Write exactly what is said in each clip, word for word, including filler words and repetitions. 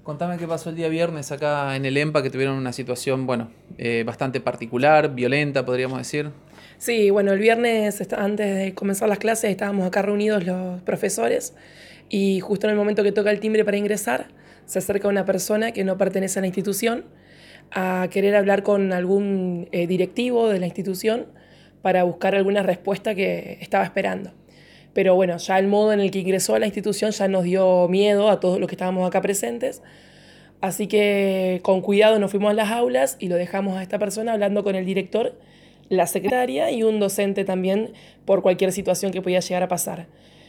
Contame qué pasó el día viernes acá en el EMPA, que tuvieron una situación, bueno, eh, bastante particular, violenta, podríamos decir. Sí, bueno, el viernes est- antes de comenzar las clases estábamos acá reunidos los profesores y justo en el momento que toca el timbre para ingresar, se acerca una persona que no pertenece a la institución a querer hablar con algún eh, directivo de la institución para buscar alguna respuesta que estaba esperando. Pero bueno, ya el modo en el que ingresó a la institución ya nos dio miedo a todos los que estábamos acá presentes. Así que con cuidado nos fuimos a las aulas y lo dejamos a esta persona hablando con el director, la secretaria y un docente también por cualquier situación que podía llegar a pasar.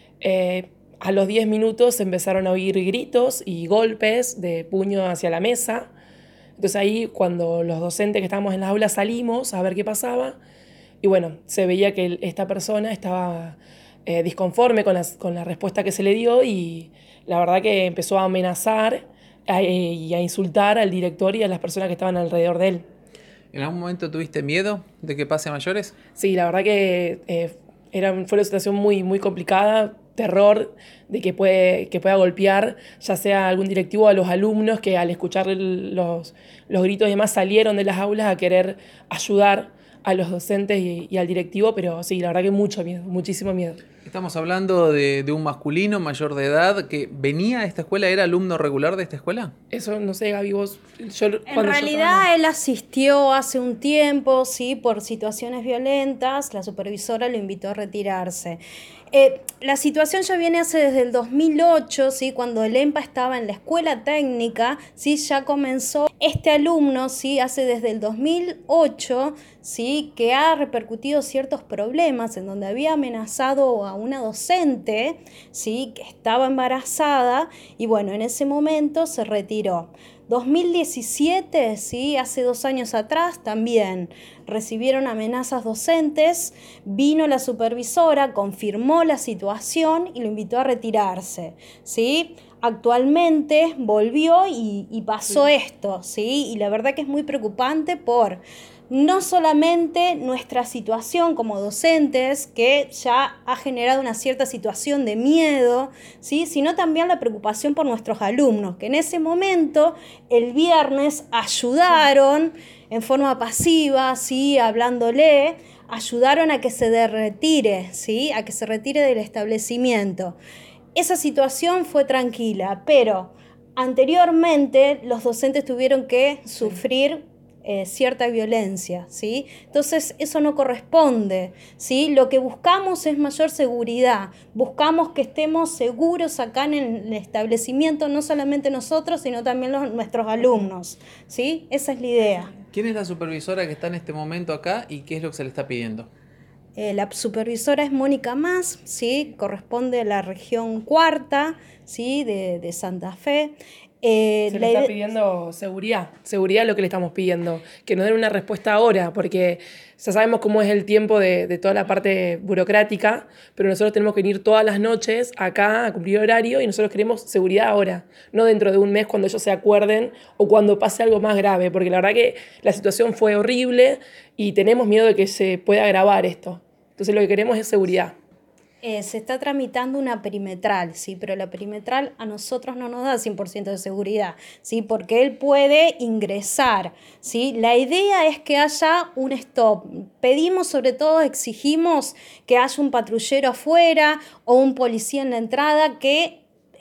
Eh, a los diez minutos empezaron a oír gritos y golpes de puño hacia la mesa. Entonces ahí cuando los docentes que estábamos en las aulas salimos a ver qué pasaba y bueno, se veía que esta persona estaba eh, disconforme con, las, con la respuesta que se le dio y la verdad que empezó a amenazar a, eh, y a insultar al director y a las personas que estaban alrededor de él. ¿En algún momento tuviste miedo de que pase a mayores? Sí, la verdad que eh, era, fue una situación muy, muy complicada, terror de que, puede, que pueda golpear ya sea algún directivo o a los alumnos que al escuchar los, los gritos y demás salieron de las aulas a querer ayudar a los docentes y, y al directivo, pero sí, la verdad que mucho miedo, muchísimo miedo. Estamos hablando de, de un masculino mayor de edad que venía a esta escuela, ¿era alumno regular de esta escuela? Eso, no sé, Gaby, vos... Yo, En cuando yo realidad estaba... él asistió hace un tiempo, sí, por situaciones violentas, la supervisora lo invitó a retirarse. Eh, la situación ya viene hace desde el dos mil ocho, ¿sí? Cuando el EMPA estaba en la escuela técnica, ¿sí? Ya comenzó este alumno, ¿sí? Hace desde el dos mil ocho, ¿sí? Que ha repercutido ciertos problemas en donde había amenazado a una docente, ¿sí? Que estaba embarazada y bueno, en ese momento se retiró. dos mil diecisiete, ¿sí? Hace dos años atrás también recibieron amenazas docentes, vino la supervisora, confirmó la situación y lo invitó a retirarse, ¿sí? Actualmente volvió y, y pasó sí. esto, ¿sí? Y la verdad que es muy preocupante por no solamente nuestra situación como docentes, que ya ha generado una cierta situación de miedo, ¿sí? Sino también la preocupación por nuestros alumnos, que en ese momento, el viernes, ayudaron en forma pasiva, ¿sí? Hablándole, ayudaron a que se retire, ¿sí? A que se retire del establecimiento. Esa situación fue tranquila, pero anteriormente los docentes tuvieron que sufrir Eh, cierta violencia, ¿sí? Entonces eso no corresponde, ¿sí? Lo que buscamos es mayor seguridad, buscamos que estemos seguros acá en el establecimiento, no solamente nosotros, sino también los, nuestros alumnos, ¿sí? Esa es la idea. ¿Quién es la supervisora que está en este momento acá y qué es lo que se le está pidiendo? Eh, la supervisora es Mónica Más, ¿sí? Corresponde a la región cuarta, ¿sí? de, de Santa Fe. Eh, Se le está pidiendo seguridad, seguridad es lo que le estamos pidiendo, que nos den una respuesta ahora, porque ya sabemos cómo es el tiempo de, de toda la parte burocrática, pero nosotros tenemos que venir todas las noches acá a cumplir horario y nosotros queremos seguridad ahora, no dentro de un mes cuando ellos se acuerden o cuando pase algo más grave, porque la verdad que la situación fue horrible y tenemos miedo de que se pueda agravar esto. Entonces lo que queremos es seguridad. Eh, se está tramitando una perimetral, ¿sí? Pero la perimetral a nosotros no nos da cien por ciento de seguridad, ¿sí? Porque él puede ingresar, ¿sí? La idea es que haya un stop. Pedimos, sobre todo, exigimos que haya un patrullero afuera o un policía en la entrada que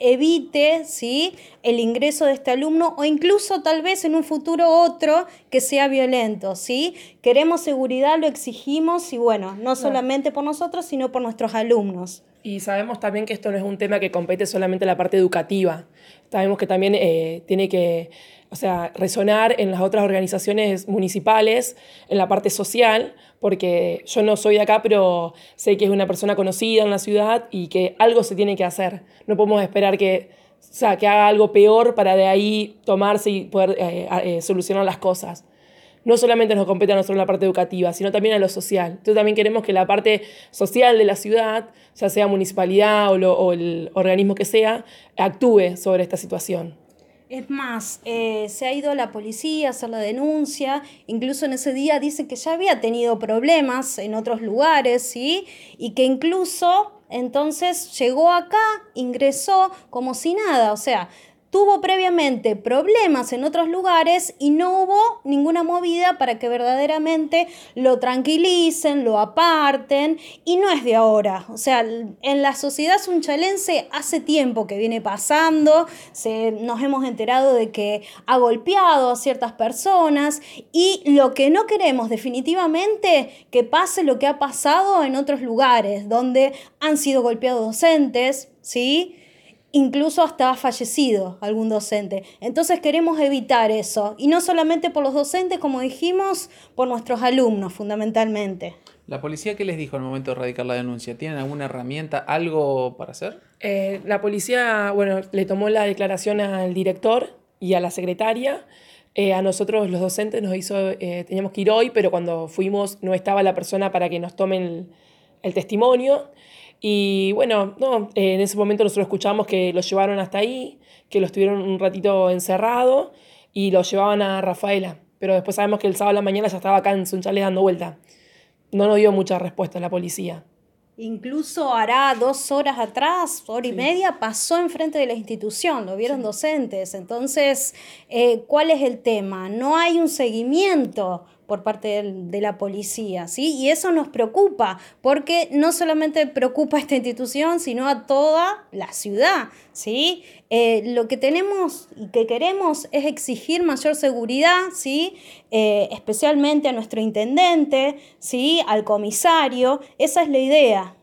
evite, ¿sí? El ingreso de este alumno o incluso tal vez en un futuro otro que sea violento, ¿sí? Queremos seguridad, lo exigimos y bueno, no solamente por nosotros, sino por nuestros alumnos. Y sabemos también que esto no es un tema que compete solamente a la parte educativa. Sabemos que también eh, tiene que, o sea, resonar en las otras organizaciones municipales, en la parte social, porque yo no soy de acá, pero sé que es una persona conocida en la ciudad y que algo se tiene que hacer. No podemos esperar que, o sea, que haga algo peor para de ahí tomarse y poder eh, eh, solucionar las cosas. No solamente nos compete a nosotros la parte educativa, sino también a lo social. Entonces también queremos que la parte social de la ciudad, ya sea municipalidad o, lo, o el organismo que sea, actúe sobre esta situación. Es más, eh, se ha ido a la policía a hacer la denuncia, incluso en ese día dice que ya había tenido problemas en otros lugares, ¿sí? Y que incluso entonces llegó acá, ingresó como si nada, o sea, tuvo previamente problemas en otros lugares y no hubo ninguna movida para que verdaderamente lo tranquilicen, lo aparten, y no es de ahora. O sea, en la sociedad sunchalense hace tiempo que viene pasando, se, nos hemos enterado de que ha golpeado a ciertas personas, y lo que no queremos definitivamente que pase lo que ha pasado en otros lugares donde han sido golpeados docentes, ¿sí? Incluso hasta ha fallecido algún docente. Entonces queremos evitar eso. Y no solamente por los docentes, como dijimos, por nuestros alumnos fundamentalmente. ¿La policía qué les dijo al momento de radicar la denuncia? ¿Tienen alguna herramienta, algo para hacer? Eh, la policía, bueno, le tomó la declaración al director y a la secretaria. Eh, a nosotros los docentes nos hizo, eh, teníamos que ir hoy, pero cuando fuimos no estaba la persona para que nos tomen el, el testimonio. Y bueno, no, eh, en ese momento nosotros escuchamos que lo llevaron hasta ahí, que lo estuvieron un ratito encerrado y lo llevaban a Rafaela. Pero después sabemos que el sábado a la mañana ya estaba acá en Sunchales dando vuelta. No nos dio mucha respuesta la policía. Incluso hará dos horas atrás, hora y sí. media, pasó enfrente de la institución, lo vieron sí. docentes. Entonces, eh, ¿cuál es el tema? No hay un seguimiento por parte de, de la policía, ¿sí? Y eso nos preocupa, porque no solamente preocupa a esta institución, sino a toda la ciudad, ¿sí? Eh, lo que tenemos y que queremos es exigir mayor seguridad, ¿sí? Eh, especialmente a nuestro intendente, ¿sí? Al comisario. Esa es la idea.